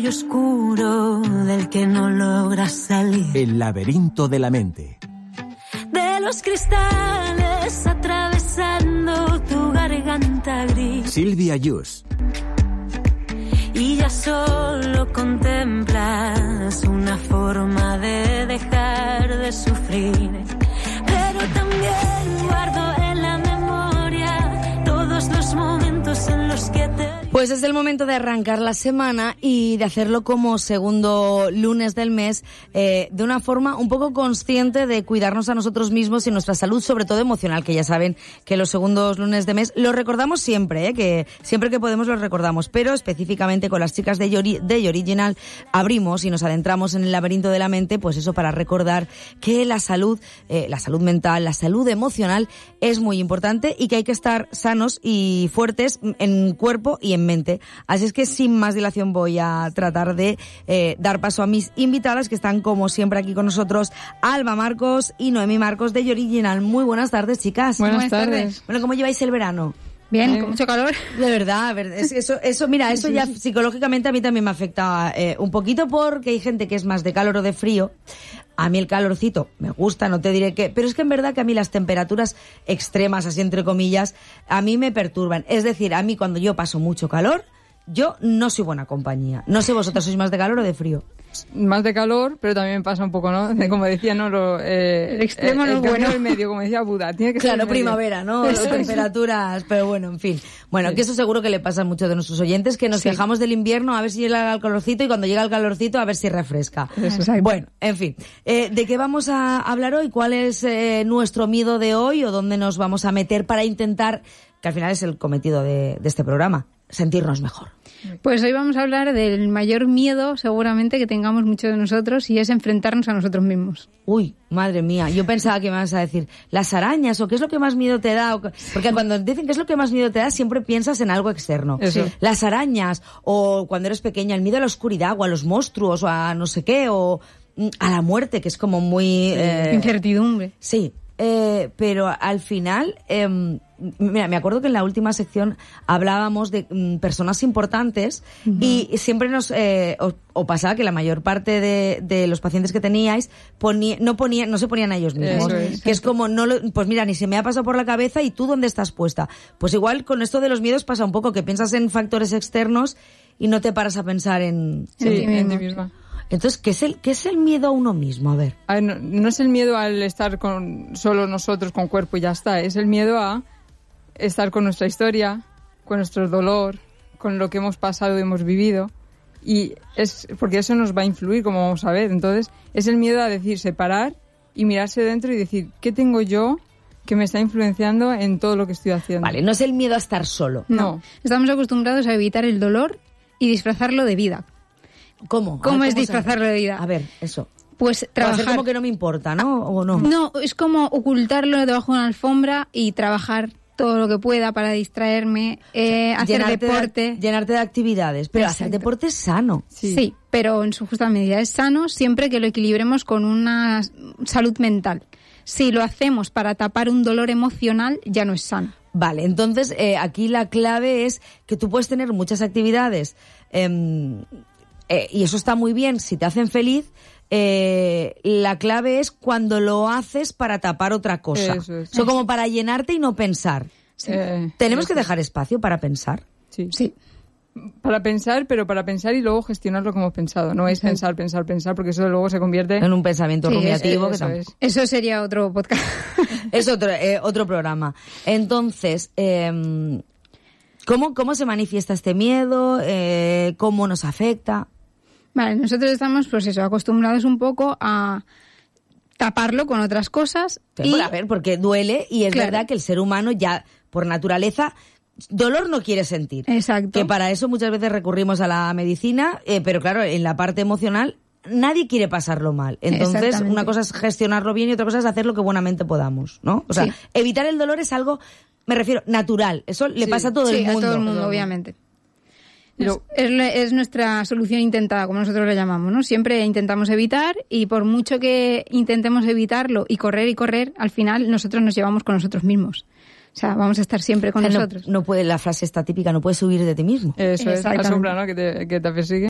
y oscuro del que no logras salir. El laberinto de la mente. De los cristales atravesando tu garganta gris. Silvia Yus. Y ya solo contemplas una forma de dejar de sufrir. Pero también guardo en la memoria todos los momentos en los que te... Pues es el momento de arrancar la semana y de hacerlo como segundo lunes del mes, de una forma un poco consciente de cuidarnos a nosotros mismos y nuestra salud, sobre todo emocional, que ya saben que los segundos lunes de mes lo recordamos siempre, que siempre que podemos lo recordamos, pero específicamente con las chicas de Original abrimos y nos adentramos en el laberinto de la mente, pues eso, para recordar que la salud mental, la salud emocional es muy importante y que hay que estar sanos y fuertes en cuerpo y en mente. Así es que sin más dilación voy a tratar de dar paso a mis invitadas que están como siempre aquí con nosotros, Alba Marcos y Noemi Marcos de Original. Muy buenas tardes, chicas. Buenas tardes. Bueno, ¿cómo lleváis el verano? Bien, con mucho calor. De verdad, eso mira, eso ya psicológicamente a mí también me afecta un poquito, porque hay gente que es más de calor o de frío. A mí el calorcito me gusta, no te diré qué, pero es que en verdad que a mí las temperaturas extremas, así entre comillas, a mí me perturban. Es decir, a mí cuando yo paso mucho calor, yo no soy buena compañía. No sé, ¿vosotros sois más de calor o de frío? Más de calor, pero también pasa un poco, ¿no? Como decía, ¿no? El extremo no es bueno. El medio, como decía Buda, tiene que ser claro, primavera, ¿no? Las temperaturas, pero bueno, en fin. Bueno, sí. Que eso seguro que le pasa a muchos de nuestros oyentes, que nos quejamos del invierno a ver si llega el calorcito y cuando llega el calorcito a ver si refresca. Exacto. Bueno, en fin. ¿De qué vamos a hablar hoy? ¿Cuál es nuestro miedo de hoy o dónde nos vamos a meter para intentar, que al final es el cometido de este programa, sentirnos mejor? Pues hoy vamos a hablar del mayor miedo seguramente que tengamos muchos de nosotros, y es enfrentarnos a nosotros mismos. Uy, madre mía, yo pensaba que me ibas a decir las arañas o qué es lo que más miedo te da, porque cuando dicen qué es lo que más miedo te da siempre piensas en algo externo. Eso. Las arañas, o cuando eres pequeña el miedo a la oscuridad o a los monstruos o a no sé qué, o a la muerte, que es como muy... incertidumbre. Sí. Pero al final, mira, me acuerdo que en la última sección hablábamos de personas importantes, uh-huh. Y siempre nos os pasaba que la mayor parte de los pacientes que teníais no se ponían a ellos mismos. Que es como, pues mira, ni se me ha pasado por la cabeza y tú ¿dónde estás puesta? Pues igual con esto de los miedos pasa un poco, que piensas en factores externos y no te paras a pensar en ti misma. Entonces, ¿qué es el miedo a uno mismo? A ver. No es el miedo al estar con solo nosotros, con cuerpo y ya está. Es el miedo a estar con nuestra historia, con nuestro dolor, con lo que hemos pasado y hemos vivido. Y es porque eso nos va a influir, como vamos a ver. Entonces, es el miedo a separar y mirarse dentro y decir, ¿qué tengo yo que me está influenciando en todo lo que estoy haciendo? Vale, no es el miedo a estar solo. No. Estamos acostumbrados a evitar el dolor y disfrazarlo de vida. ¿Cómo? ¿Cómo es disfrazarlo de vida? A ver, eso. Pues trabajar... hacer como que no me importa, ¿no? ¿O no? No, es como ocultarlo debajo de una alfombra y trabajar todo lo que pueda para distraerme, hacer deporte. Llenarte de actividades. Pero Exacto. Hacer deporte es sano. Sí, pero en su justa medida es sano siempre que lo equilibremos con una salud mental. Si lo hacemos para tapar un dolor emocional, ya no es sano. Vale, entonces aquí la clave es que tú puedes tener muchas actividades y eso está muy bien si te hacen feliz. La clave es cuando lo haces para tapar otra cosa. Eso es. Como para llenarte y no pensar. Sí. ¿Tenemos que dejar espacio para pensar? Sí. Para pensar, pero para pensar y luego gestionarlo como pensado. No es pensar, porque eso luego se convierte en un pensamiento rumiativo. Eso sería otro podcast. Es otro programa. Entonces, ¿cómo se manifiesta este miedo? ¿Cómo nos afecta? Vale, nosotros estamos, pues eso, acostumbrados un poco a taparlo con otras cosas. A ver, porque duele y es verdad que el ser humano ya, por naturaleza, dolor no quiere sentir. Exacto. Que para eso muchas veces recurrimos a la medicina, pero claro, en la parte emocional nadie quiere pasarlo mal. Entonces, una cosa es gestionarlo bien y otra cosa es hacer lo que buenamente podamos, ¿no? O sea, evitar el dolor es algo, me refiero, natural. Eso le pasa a todo el mundo. Sí, a todo el mundo, obviamente. Es nuestra solución intentada, como nosotros le llamamos, ¿no? Siempre intentamos evitar, y por mucho que intentemos evitarlo y correr, al final nosotros nos llevamos con nosotros mismos. O sea, vamos a estar siempre con nosotros. No puede, la frase está típica, no puedes huir de ti mismo. Eso es, la sombra, ¿no? Que te persigue.